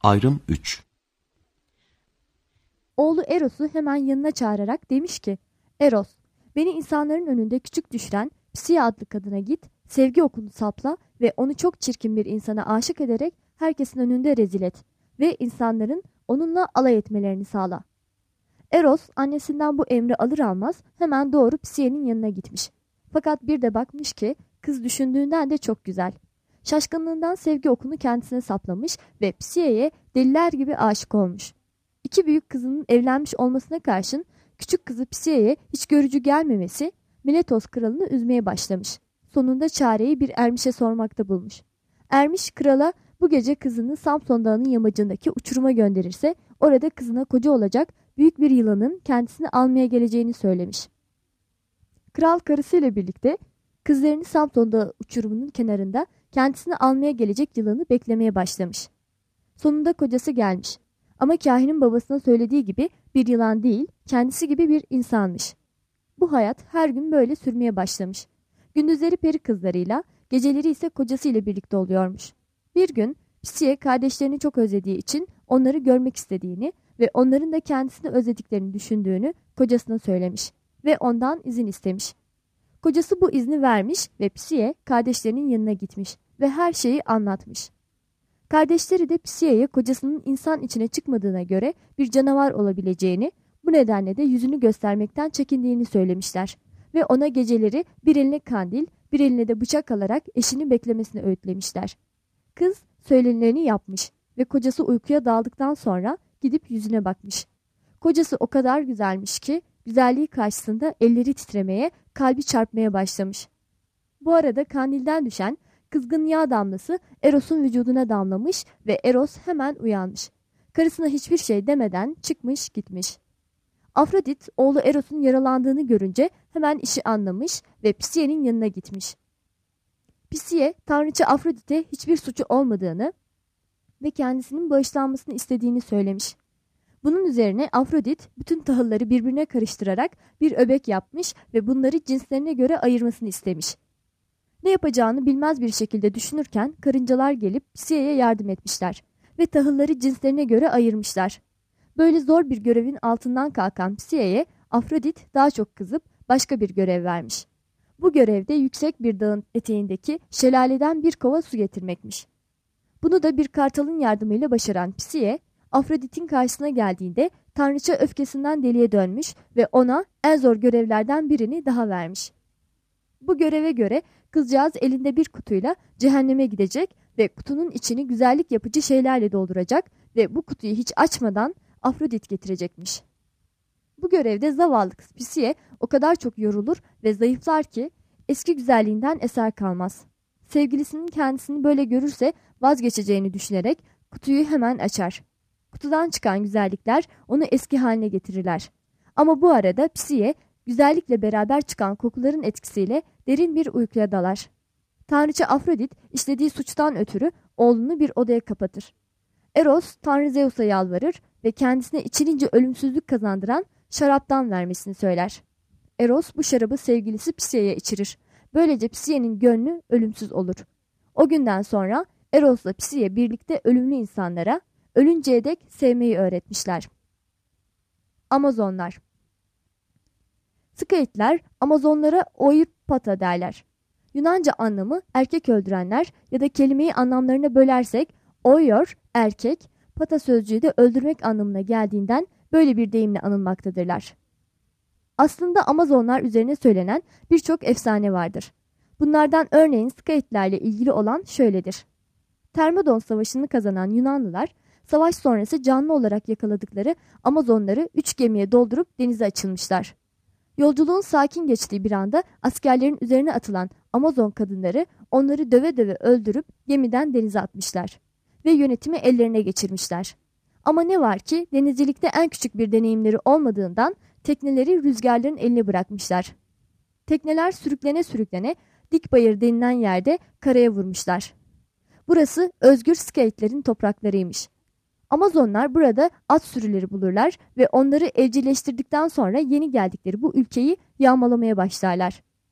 Ayrım 3. Oğlu Eros'u hemen yanına çağırarak demiş ki, Eros, beni insanların önünde küçük düşüren Psiye adlı kadına git, sevgi okunu sapla ve onu çok çirkin bir insana aşık ederek herkesin önünde rezil et ve insanların onunla alay etmelerini sağla. Eros annesinden bu emri alır almaz hemen doğru Psiye'nin yanına gitmiş. Fakat bir de bakmış ki kız düşündüğünden de çok güzel. Şaşkınlığından sevgi okunu kendisine saplamış ve Psiye'ye deliler gibi aşık olmuş. İki büyük kızının evlenmiş olmasına karşın küçük kızı Psiye'ye hiç görücü gelmemesi Miletos kralını üzmeye başlamış. Sonunda çareyi bir ermişe sormakta bulmuş. Ermiş krala bu gece kızını Samson Dağı'nın yamacındaki uçuruma gönderirse orada kızına koca olacak büyük bir yılanın kendisini almaya geleceğini söylemiş. Kral karısıyla birlikte kızlarını Samson Dağı uçurumunun kenarında kendisini almaya gelecek yılanı beklemeye başlamış. Sonunda kocası gelmiş. Ama kahinin babasına söylediği gibi bir yılan değil, kendisi gibi bir insanmış. Bu hayat her gün böyle sürmeye başlamış. Gündüzleri peri kızlarıyla, geceleri ise kocasıyla birlikte oluyormuş. Bir gün Psiye kardeşlerini çok özlediği için onları görmek istediğini ve onların da kendisini özlediklerini düşündüğünü kocasına söylemiş ve ondan izin istemiş. Kocası bu izni vermiş ve Psiye kardeşlerinin yanına gitmiş ve her şeyi anlatmış. Kardeşleri de Psiye'ye kocasının insan içine çıkmadığına göre bir canavar olabileceğini, bu nedenle de yüzünü göstermekten çekindiğini söylemişler ve ona geceleri bir eline kandil, bir eline de bıçak alarak eşini beklemesini öğütlemişler. Kız söylenileni yapmış ve kocası uykuya daldıktan sonra gidip yüzüne bakmış. Kocası o kadar güzelmiş ki güzelliği karşısında elleri titremeye, kalbi çarpmaya başlamış. Bu arada kandilden düşen kızgın yağ damlası Eros'un vücuduna damlamış ve Eros hemen uyanmış. Karısına hiçbir şey demeden çıkmış gitmiş. Afrodit oğlu Eros'un yaralandığını görünce hemen işi anlamış ve Psiye'nin yanına gitmiş. Psiye tanrıça Afrodit'e hiçbir suçu olmadığını ve kendisinin bağışlanmasını istediğini söylemiş. Bunun üzerine Afrodit bütün tahılları birbirine karıştırarak bir öbek yapmış ve bunları cinslerine göre ayırmasını istemiş. Ne yapacağını bilmez bir şekilde düşünürken karıncalar gelip Psiye'ye yardım etmişler ve tahılları cinslerine göre ayırmışlar. Böyle zor bir görevin altından kalkan Psiye'ye Afrodit daha çok kızıp başka bir görev vermiş. Bu görevde yüksek bir dağın eteğindeki şelaleden bir kova su getirmekmiş. Bunu da bir kartalın yardımıyla başaran Psiye, Afrodit'in karşısına geldiğinde tanrıça öfkesinden deliye dönmüş ve ona en zor görevlerden birini daha vermiş. Bu göreve göre kızcağız elinde bir kutuyla cehenneme gidecek ve kutunun içini güzellik yapıcı şeylerle dolduracak ve bu kutuyu hiç açmadan Afrodit getirecekmiş. Bu görevde zavallı kız Psiye o kadar çok yorulur ve zayıflar ki eski güzelliğinden eser kalmaz. Sevgilisinin kendisini böyle görürse vazgeçeceğini düşünerek kutuyu hemen açar. Kutudan çıkan güzellikler onu eski haline getirirler. Ama bu arada Psiye güzellikle beraber çıkan kokuların etkisiyle derin bir uykuya dalar. Tanrıça Afrodit işlediği suçtan ötürü oğlunu bir odaya kapatır. Eros Tanrı Zeus'a yalvarır ve kendisine içilince ölümsüzlük kazandıran şaraptan vermesini söyler. Eros bu şarabı sevgilisi Psiye'ye içirir. Böylece Psiye'nin gönlü ölümsüz olur. O günden sonra Eros'la Psiye birlikte ölümlü insanlara ölünceye dek sevmeyi öğretmişler. Amazonlar. Skaitler Amazonlara Oirpata derler. Yunanca anlamı erkek öldürenler ya da kelimeyi anlamlarına bölersek oior erkek, pata sözcüğü de öldürmek anlamına geldiğinden böyle bir deyimle anılmaktadırlar. Aslında Amazonlar üzerine söylenen birçok efsane vardır. Bunlardan örneğin Skaitlerle ilgili olan şöyledir. Termodon Savaşı'nı kazanan Yunanlılar, savaş sonrası canlı olarak yakaladıkları Amazonları 3 gemiye doldurup denize açılmışlar. Yolculuğun sakin geçtiği bir anda askerlerin üzerine atılan Amazon kadınları onları döve döve öldürüp gemiden denize atmışlar ve yönetimi ellerine geçirmişler. Ama ne var ki denizcilikte en küçük bir deneyimleri olmadığından tekneleri rüzgarların eline bırakmışlar. Tekneler sürüklene sürüklene Dikbayır denilen yerde karaya vurmuşlar. Burası özgür Skaitlerin topraklarıymış. Amazonlar burada at sürüleri bulurlar ve onları evcilleştirdikten sonra yeni geldikleri bu ülkeyi yağmalamaya başlarlar.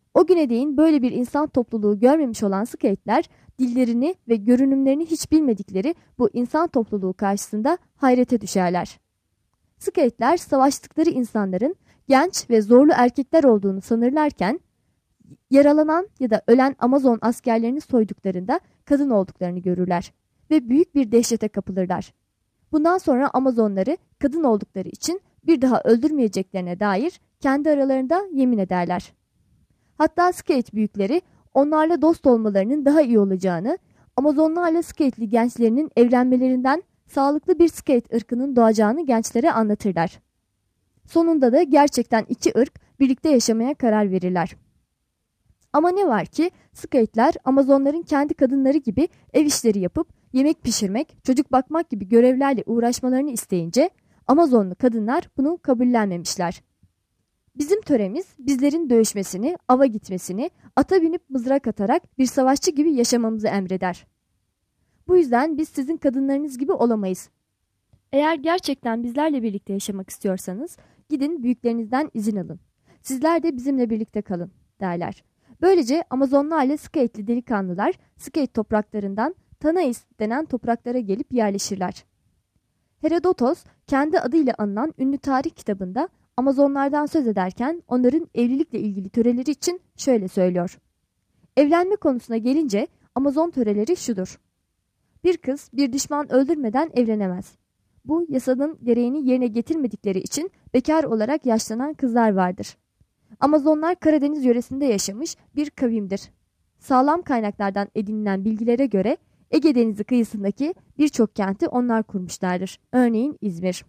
O güne değin böyle bir insan topluluğu görmemiş olan Skeitler, dillerini ve görünümlerini hiç bilmedikleri bu insan topluluğu karşısında hayrete düşerler. Skeitler savaştıkları insanların genç ve zorlu erkekler olduğunu sanırlarken, yaralanan ya da ölen Amazon askerlerini soyduklarında kadın olduklarını görürler ve büyük bir dehşete kapılırlar. Bundan sonra Amazonları kadın oldukları için bir daha öldürmeyeceklerine dair kendi aralarında yemin ederler. Hatta Skate büyükleri onlarla dost olmalarının daha iyi olacağını, Amazonlarla Skate'li gençlerinin evlenmelerinden sağlıklı bir Skate ırkının doğacağını gençlere anlatırlar. Sonunda da gerçekten iki ırk birlikte yaşamaya karar verirler. Ama ne var ki Skate'ler Amazonların kendi kadınları gibi ev işleri yapıp yemek pişirmek, çocuk bakmak gibi görevlerle uğraşmalarını isteyince Amazonlu kadınlar bunu kabullenmemişler. Bizim töremiz bizlerin dövüşmesini, ava gitmesini, ata binip mızrak atarak bir savaşçı gibi yaşamamızı emreder. Bu yüzden biz sizin kadınlarınız gibi olamayız. Eğer gerçekten bizlerle birlikte yaşamak istiyorsanız gidin büyüklerinizden izin alın. Sizler de bizimle birlikte kalın derler. Böylece Amazonlarla Skate'li delikanlılar Skate topraklarından Tanais denen topraklara gelip yerleşirler. Herodotos kendi adıyla anılan ünlü tarih kitabında Amazonlardan söz ederken onların evlilikle ilgili töreleri için şöyle söylüyor. Evlenme konusuna gelince Amazon töreleri şudur. Bir kız bir düşman öldürmeden evlenemez. Bu yasanın gereğini yerine getirmedikleri için bekar olarak yaşlanan kızlar vardır. Amazonlar Karadeniz yöresinde yaşamış bir kavimdir. Sağlam kaynaklardan edinilen bilgilere göre Ege Denizi kıyısındaki birçok kenti onlar kurmuşlardır. Örneğin İzmir.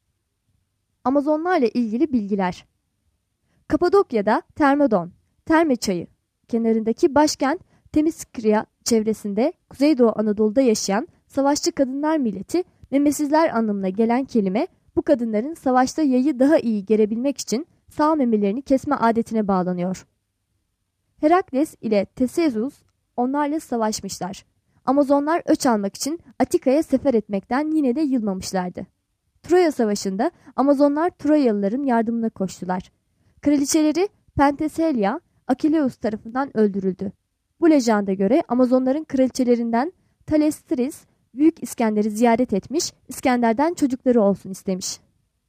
Amazonlarla ilgili bilgiler. Kapadokya'da Termodon, Terme Çayı kenarındaki başkent Temiskria çevresinde Kuzeydoğu Anadolu'da yaşayan savaşçı kadınlar milleti memesizler anlamına gelen kelime bu kadınların savaşta yayı daha iyi gerebilmek için sağ memelerini kesme adetine bağlanıyor. Herakles ile Theseus onlarla savaşmışlar. Amazonlar öç almak için Atika'ya sefer etmekten yine de yılmamışlardı. Troya Savaşı'nda Amazonlar Troyalıların yardımına koştular. Kraliçeleri Penthesilea, Akileus tarafından öldürüldü. Bu lejanda göre Amazonların kraliçelerinden Thalestris, Büyük İskender'i ziyaret etmiş, İskender'den çocukları olsun istemiş.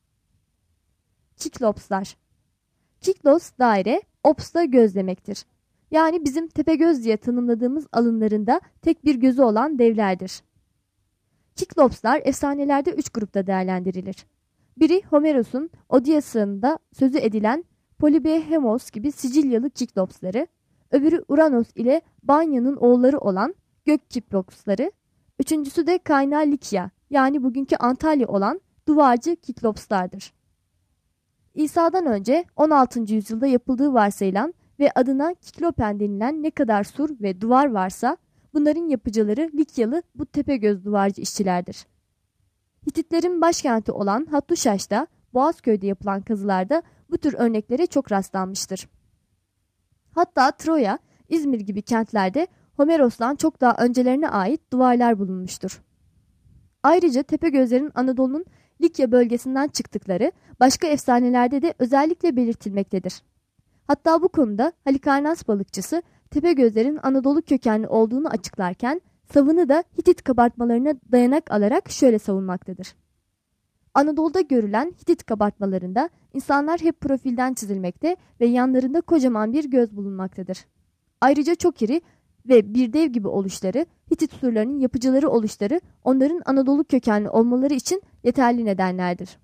Kiklopslar. Kiklos daire, ops da göz demektir. Yani bizim Tepegöz diye tanımladığımız alınlarında tek bir gözü olan devlerdir. Kiklopslar efsanelerde 3 grupta değerlendirilir. Biri Homeros'un Odyssey'ında sözü edilen Polybehemos gibi Sicilyalı Kiklopsları, öbürü Uranos ile Banya'nın oğulları olan Gök Kiklopsları, üçüncüsü de kaynağı Likya yani bugünkü Antalya olan Duvarcı Kiklopslardır. İsa'dan önce 16. yüzyılda yapıldığı varsayılan ve adına Kiklopen denilen ne kadar sur ve duvar varsa bunların yapıcıları Likyalı bu Tepegöz duvarcı işçilerdir. Hititlerin başkenti olan Hattuşaş'ta Boğazköy'de yapılan kazılarda bu tür örneklere çok rastlanmıştır. Hatta Troya, İzmir gibi kentlerde Homeros'tan çok daha öncelerine ait duvarlar bulunmuştur. Ayrıca Tepegözlerin Anadolu'nun Likya bölgesinden çıktıkları başka efsanelerde de özellikle belirtilmektedir. Hatta bu konuda Halikarnas balıkçısı Tepegözlerin Anadolu kökenli olduğunu açıklarken savını da Hitit kabartmalarına dayanak alarak şöyle savunmaktadır. Anadolu'da görülen Hitit kabartmalarında insanlar hep profilden çizilmekte ve yanlarında kocaman bir göz bulunmaktadır. Ayrıca çok iri ve bir dev gibi oluşları, Hitit surlarının yapıcıları oluşları onların Anadolu kökenli olmaları için yeterli nedenlerdir.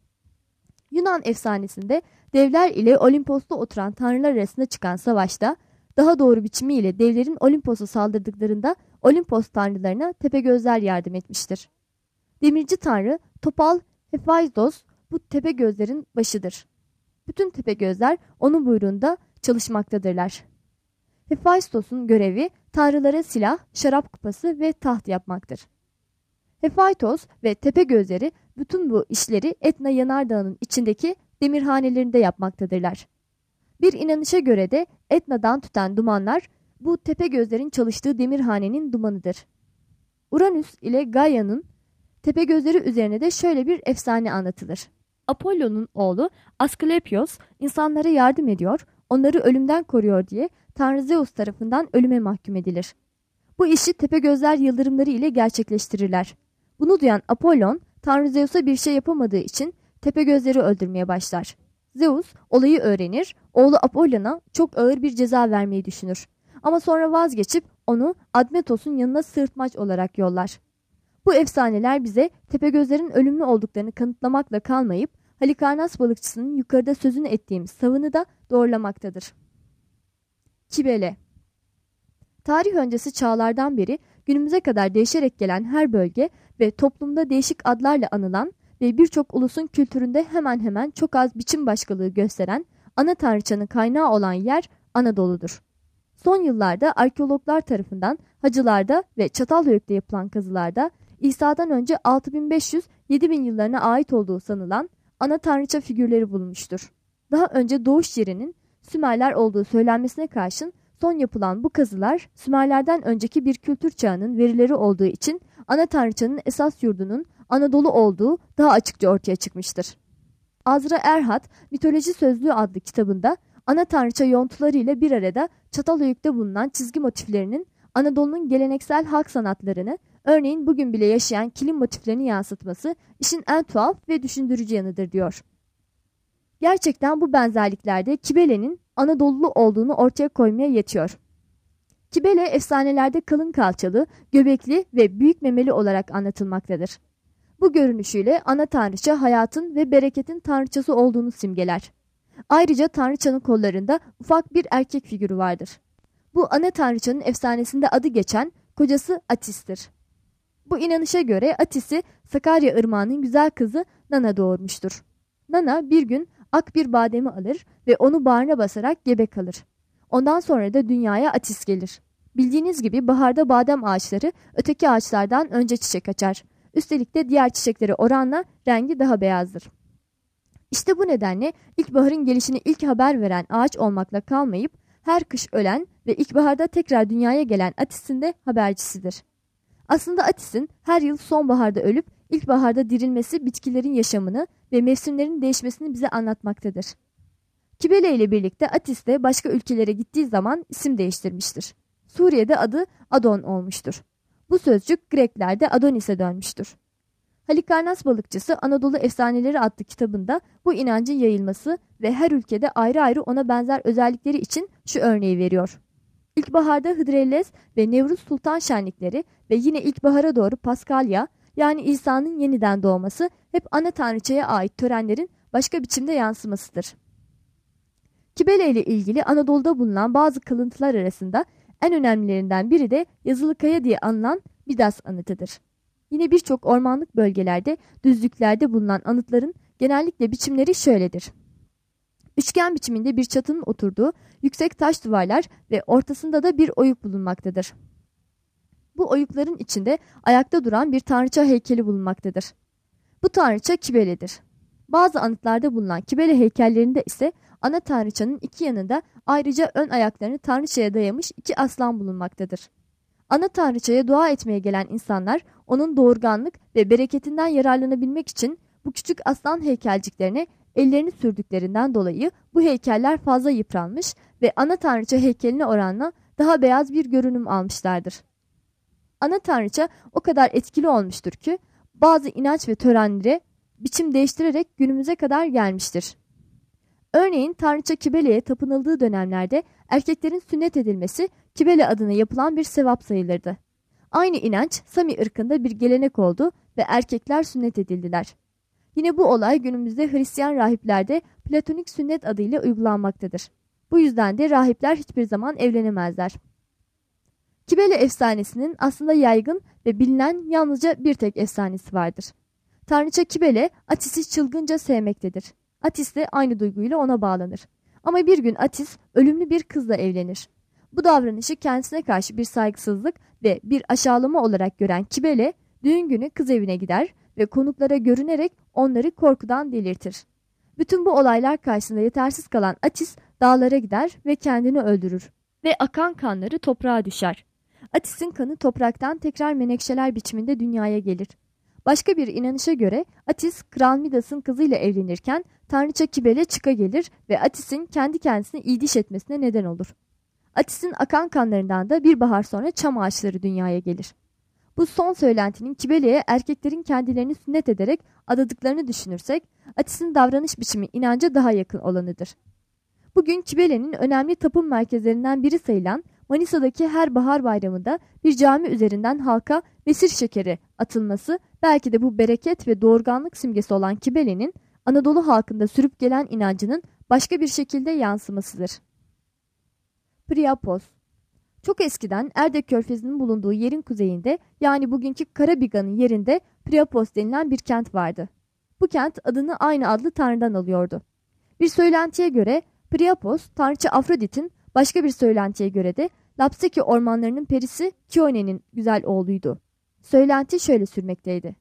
Yunan efsanesinde devler ile Olimpos'ta oturan tanrılar arasında çıkan savaşta, daha doğru biçimiyle devlerin Olimpos'a saldırdıklarında Olimpos tanrılarına Tepegözler yardım etmiştir. Demirci tanrı Topal Hephaistos bu Tepegözlerin başıdır. Bütün Tepegözler onun buyruğunda çalışmaktadırlar. Hephaistos'un görevi tanrılara silah, şarap kupası ve taht yapmaktır. Hephaistos ve Tepegözleri bütün bu işleri Etna Yanardağı'nın içindeki demirhanelerinde yapmaktadırlar. Bir inanışa göre de Etna'dan tüten dumanlar bu Tepegözlerin çalıştığı demirhanenin dumanıdır. Uranüs ile Gaia'nın Tepegözleri üzerine de şöyle bir efsane anlatılır. Apollo'nun oğlu Asklepios insanlara yardım ediyor, onları ölümden koruyor diye Tanrı Zeus tarafından ölüme mahkum edilir. Bu işi Tepegözler yıldırımları ile gerçekleştirirler. Bunu duyan Apollon, Tanrı Zeus'a bir şey yapamadığı için Tepegözleri öldürmeye başlar. Zeus olayı öğrenir, oğlu Apollon'a çok ağır bir ceza vermeyi düşünür. Ama sonra vazgeçip onu Admetos'un yanına sırtmaç olarak yollar. Bu efsaneler bize Tepegözlerin ölümlü olduklarını kanıtlamakla kalmayıp Halikarnas balıkçısının yukarıda sözünü ettiğimiz savını da doğrulamaktadır. Kibele. Tarih öncesi çağlardan beri günümüze kadar değişerek gelen her bölge ve toplumda değişik adlarla anılan ve birçok ulusun kültüründe hemen hemen çok az biçim başkalığı gösteren ana tanrıçanın kaynağı olan yer Anadolu'dur. Son yıllarda arkeologlar tarafından Hacılar'da ve Çatalhöyük'te yapılan kazılarda İsa'dan önce 6500-7000 yıllarına ait olduğu sanılan ana tanrıça figürleri bulunmuştur. Daha önce doğuş yerinin Sümerler olduğu söylenmesine karşın son yapılan bu kazılar Sümerlerden önceki bir kültür çağının verileri olduğu için ana tanrıçanın esas yurdunun Anadolu olduğu daha açıkça ortaya çıkmıştır. Azra Erhat Mitoloji Sözlüğü adlı kitabında ana tanrıça yontuları ile bir arada Çatalhöyük'te bulunan çizgi motiflerinin Anadolu'nun geleneksel halk sanatlarını, örneğin bugün bile yaşayan kilim motiflerini yansıtması işin en tuhaf ve düşündürücü yanıdır diyor. Gerçekten bu benzerliklerde Kibele'nin Anadolulu olduğunu ortaya koymaya yetiyor. Kibele efsanelerde kalın kalçalı, göbekli ve büyük memeli olarak anlatılmaktadır. Bu görünüşüyle ana tanrıça hayatın ve bereketin tanrıçası olduğunu simgeler. Ayrıca tanrıçanın kollarında ufak bir erkek figürü vardır. Bu ana tanrıçanın efsanesinde adı geçen kocası Atis'tir. Bu inanışa göre Atis'i Sakarya Irmağı'nın güzel kızı Nana doğurmuştur. Nana bir gün ak bir bademi alır ve onu bağrına basarak gebe kalır. Ondan sonra da dünyaya Atis gelir. Bildiğiniz gibi baharda badem ağaçları öteki ağaçlardan önce çiçek açar. Üstelik de diğer çiçeklere oranla rengi daha beyazdır. İşte bu nedenle ilkbaharın gelişini ilk haber veren ağaç olmakla kalmayıp her kış ölen ve ilkbaharda tekrar dünyaya gelen Atis'in de habercisidir. Aslında Atis'in her yıl sonbaharda ölüp ilkbaharda dirilmesi bitkilerin yaşamını ve mevsimlerin değişmesini bize anlatmaktadır. Kibele ile birlikte Atis de başka ülkelere gittiği zaman isim değiştirmiştir. Suriye'de adı Adon olmuştur. Bu sözcük Greklerde Adonis'e dönmüştür. Halikarnas balıkçısı Anadolu Efsaneleri adlı kitabında bu inancın yayılması ve her ülkede ayrı ayrı ona benzer özellikleri için şu örneği veriyor. İlkbaharda Hıdrellez ve Nevruz Sultan şenlikleri ve yine ilkbahara doğru Paskalya yani İsa'nın yeniden doğması hep ana tanrıçaya ait törenlerin başka biçimde yansımasıdır. Kibele ile ilgili Anadolu'da bulunan bazı kalıntılar arasında en önemlilerinden biri de Yazılıkaya diye anılan Midas anıtıdır. Yine birçok ormanlık bölgelerde, düzlüklerde bulunan anıtların genellikle biçimleri şöyledir. Üçgen biçiminde bir çatının oturduğu yüksek taş duvarlar ve ortasında da bir oyuk bulunmaktadır. Bu oyukların içinde ayakta duran bir tanrıça heykeli bulunmaktadır. Bu tanrıça Kibele'dir. Bazı anıtlarda bulunan Kibele heykellerinde ise ana tanrıçanın iki yanında ayrıca ön ayaklarını tanrıçaya dayamış iki aslan bulunmaktadır. Ana tanrıçaya dua etmeye gelen insanlar onun doğurganlık ve bereketinden yararlanabilmek için bu küçük aslan heykelciklerine ellerini sürdüklerinden dolayı bu heykeller fazla yıpranmış ve ana tanrıça heykeline oranla daha beyaz bir görünüm almışlardır. Ana tanrıça o kadar etkili olmuştur ki bazı inanç ve törenlere biçim değiştirerek günümüze kadar gelmiştir. Örneğin tanrıça Kibele'ye tapınıldığı dönemlerde erkeklerin sünnet edilmesi Kibele adına yapılan bir sevap sayılırdı. Aynı inanç Sami ırkında bir gelenek oldu ve erkekler sünnet edildiler. Yine bu olay günümüzde Hristiyan rahiplerde platonik sünnet adıyla uygulanmaktadır. Bu yüzden de rahipler hiçbir zaman evlenemezler. Kibele efsanesinin aslında yaygın ve bilinen yalnızca bir tek efsanesi vardır. Tanrıça Kibele Atis'i çılgınca sevmektedir. Atis de aynı duyguyla ona bağlanır. Ama bir gün Atis ölümlü bir kızla evlenir. Bu davranışı kendisine karşı bir saygısızlık ve bir aşağılama olarak gören Kibele düğün günü kız evine gider ve konuklara görünerek onları korkudan delirtir. Bütün bu olaylar karşısında yetersiz kalan Atis dağlara gider ve kendini öldürür ve akan kanları toprağa düşer. Atis'in kanı topraktan tekrar menekşeler biçiminde dünyaya gelir. Başka bir inanışa göre Atis Kral Midas'ın kızıyla evlenirken tanrıça Kibele çıka gelir ve Atis'in kendi kendisine iyiliş etmesine neden olur. Atis'in akan kanlarından da bir bahar sonra çam ağaçları dünyaya gelir. Bu son söylentinin Kibele'ye erkeklerin kendilerini sünnet ederek adadıklarını düşünürsek, Atis'in davranış biçimi inanca daha yakın olanıdır. Bugün Kibele'nin önemli tapın merkezlerinden biri sayılan Manisa'daki her bahar bayramında bir cami üzerinden halka mesir şekeri atılması belki de bu bereket ve doğurganlık simgesi olan Kibele'nin Anadolu halkında sürüp gelen inancının başka bir şekilde yansımasıdır. Priapos. Çok eskiden Erdek Körfezi'nin bulunduğu yerin kuzeyinde, yani bugünkü Karabiga'nın yerinde Priapos denilen bir kent vardı. Bu kent adını aynı adlı tanrıdan alıyordu. Bir söylentiye göre Priapos, tanrıça Afrodit'in, başka bir söylentiye göre de Lapseki ormanlarının perisi Kione'nin güzel oğluydu. Söylenti şöyle sürmekteydi.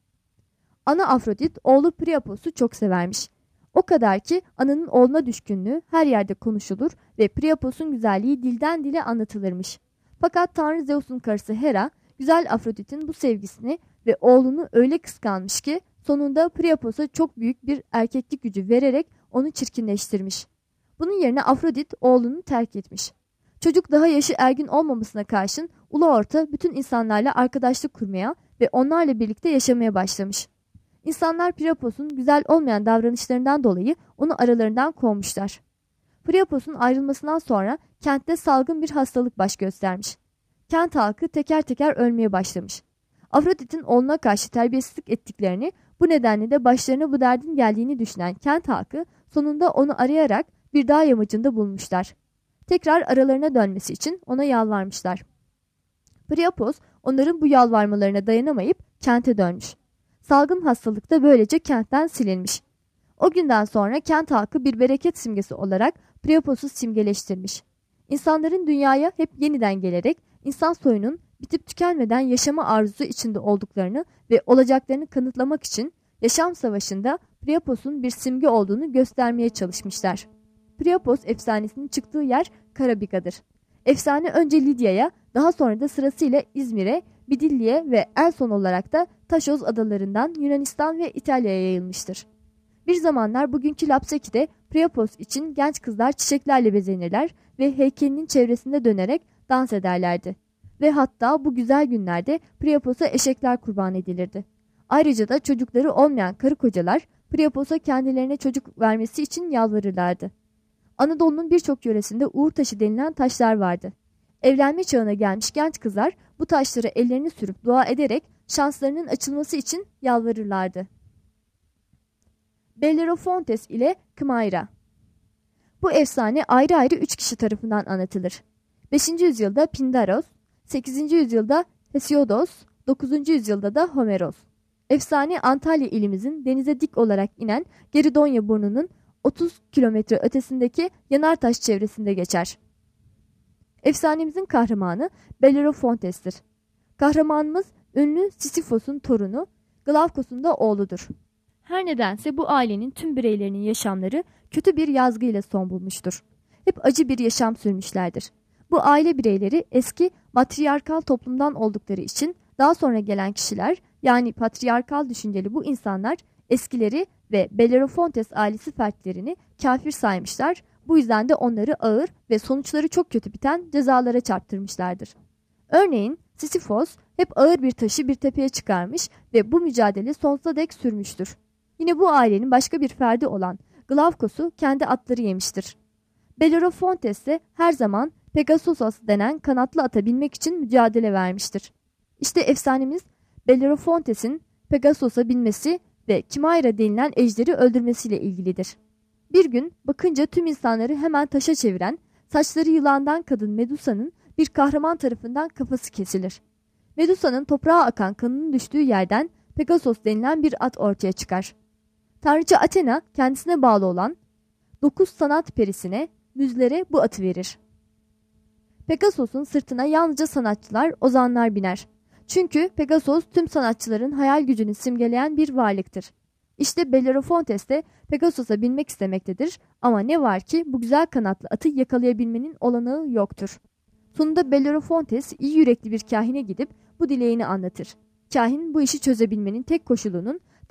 Ana Afrodit oğlu Priapos'u çok severmiş. O kadar ki ananın oğluna düşkünlüğü her yerde konuşulur ve Priapos'un güzelliği dilden dile anlatılırmış. Fakat Tanrı Zeus'un karısı Hera, güzel Afrodit'in bu sevgisini ve oğlunu öyle kıskanmış ki sonunda Priapos'a çok büyük bir erkeklik gücü vererek onu çirkinleştirmiş. Bunun yerine Afrodit oğlunu terk etmiş. Çocuk daha yaşı ergin olmamasına karşın ulu orta bütün insanlarla arkadaşlık kurmaya ve onlarla birlikte yaşamaya başlamış. İnsanlar Priapos'un güzel olmayan davranışlarından dolayı onu aralarından kovmuşlar. Priapos'un ayrılmasından sonra kentte salgın bir hastalık baş göstermiş. Kent halkı teker teker ölmeye başlamış. Afrodit'in oğluna karşı terbiyesizlik ettiklerini, bu nedenle de başlarına bu derdin geldiğini düşünen kent halkı sonunda onu arayarak bir dağ yamacında bulmuşlar. Tekrar aralarına dönmesi için ona yalvarmışlar. Priapos onların bu yalvarmalarına dayanamayıp kente dönmüş. Salgın hastalık da böylece kentten silinmiş. O günden sonra kent halkı bir bereket simgesi olarak Priapos'u simgeleştirmiş. İnsanların dünyaya hep yeniden gelerek insan soyunun bitip tükenmeden yaşama arzusu içinde olduklarını ve olacaklarını kanıtlamak için yaşam savaşında Priapos'un bir simge olduğunu göstermeye çalışmışlar. Priapos efsanesinin çıktığı yer Karabiga'dır. Efsane önce Lidya'ya, daha sonra da sırasıyla İzmir'e, Bidilli'ye ve en son olarak da Taşoz adalarından Yunanistan ve İtalya'ya yayılmıştır. Bir zamanlar bugünkü Lapseki'de Priapos için genç kızlar çiçeklerle bezenirler ve heykelinin çevresinde dönerek dans ederlerdi. Ve hatta bu güzel günlerde Priapos'a eşekler kurban edilirdi. Ayrıca da çocukları olmayan karı kocalar Priapos'a kendilerine çocuk vermesi için yalvarırlardı. Anadolu'nun birçok yöresinde uğur taşı denilen taşlar vardı. Evlenme çağına gelmiş genç kızlar bu taşları ellerini sürüp dua ederek şanslarının açılması için yalvarırlardı. Bellerofontes ile Kmaira. Bu efsane ayrı ayrı 3 kişi tarafından anlatılır. 5. yüzyılda Pindaros, 8. yüzyılda Hesiodos, 9. yüzyılda da Homeros. Efsane Antalya ilimizin denize dik olarak inen Geridonya burnunun 30 kilometre ötesindeki Yanartaş çevresinde geçer. Efsanemizin kahramanı Bellerofontes'tir. Kahramanımız ünlü Sisyphos'un torunu, Glavkos'un da oğludur. Her nedense bu ailenin tüm bireylerinin yaşamları kötü bir yazgıyla son bulmuştur. Hep acı bir yaşam sürmüşlerdir. Bu aile bireyleri eski matriarkal toplumdan oldukları için daha sonra gelen kişiler, yani patriarkal düşünceli bu insanlar eskileri ve Bellerofontes ailesi fertlerini kafir saymışlar. Bu yüzden de onları ağır ve sonuçları çok kötü biten cezalara çarptırmışlardır. Örneğin Sisyphos hep ağır bir taşı bir tepeye çıkarmış ve bu mücadele sonsuza dek sürmüştür. Yine bu ailenin başka bir ferdi olan Glavkos'u kendi atları yemiştir. Bellerofontes ise her zaman Pegasus denen kanatlı ata binmek için mücadele vermiştir. İşte efsanemiz Bellerofontes'in Pegasus'a binmesi ve Kimaira denilen ejderi öldürmesiyle ilgilidir. Bir gün bakınca tüm insanları hemen taşa çeviren, saçları yılandan kadın Medusa'nın bir kahraman tarafından kafası kesilir. Medusa'nın toprağa akan kanının düştüğü yerden Pegasus denilen bir at ortaya çıkar. Tanrıça Athena kendisine bağlı olan 9 sanat perisine, müzlere bu atı verir. Pegasus'un sırtına yalnızca sanatçılar, ozanlar biner. Çünkü Pegasus tüm sanatçıların hayal gücünü simgeleyen bir varlıktır. İşte Bellerofontes de Pegasus'a binmek istemektedir ama ne var ki bu güzel kanatlı atı yakalayabilmenin olanağı yoktur. Sonunda Bellerofontes iyi yürekli bir kahine gidip bu dileğini anlatır. Kahin bu işi çözebilmenin tek koşulunun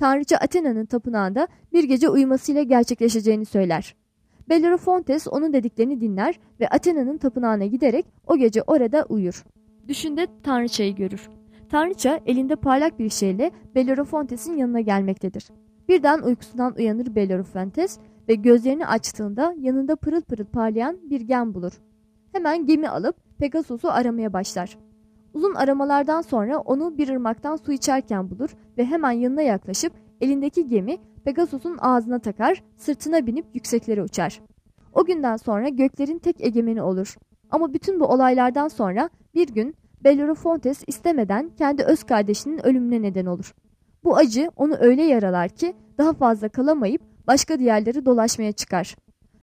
tanrıça Athena'nın tapınağında bir gece uyumasıyla gerçekleşeceğini söyler. Bellerofontes onun dediklerini dinler ve Athena'nın tapınağına giderek o gece orada uyur. Düşünde tanrıçayı görür. Tanrıça elinde parlak bir şeyle Bellerofontes'in yanına gelmektedir. Birden uykusundan uyanır Bellerofontes ve gözlerini açtığında yanında pırıl pırıl parlayan bir gem bulur. Hemen gemi alıp Pegasus'u aramaya başlar. Uzun aramalardan sonra onu bir ırmaktan su içerken bulur ve hemen yanına yaklaşıp elindeki gemi Pegasus'un ağzına takar, sırtına binip yükseklere uçar. O günden sonra göklerin tek egemeni olur. Ama bütün bu olaylardan sonra bir gün Bellerofontes istemeden kendi öz kardeşinin ölümüne neden olur. Bu acı onu öyle yaralar ki daha fazla kalamayıp başka diğerleri dolaşmaya çıkar.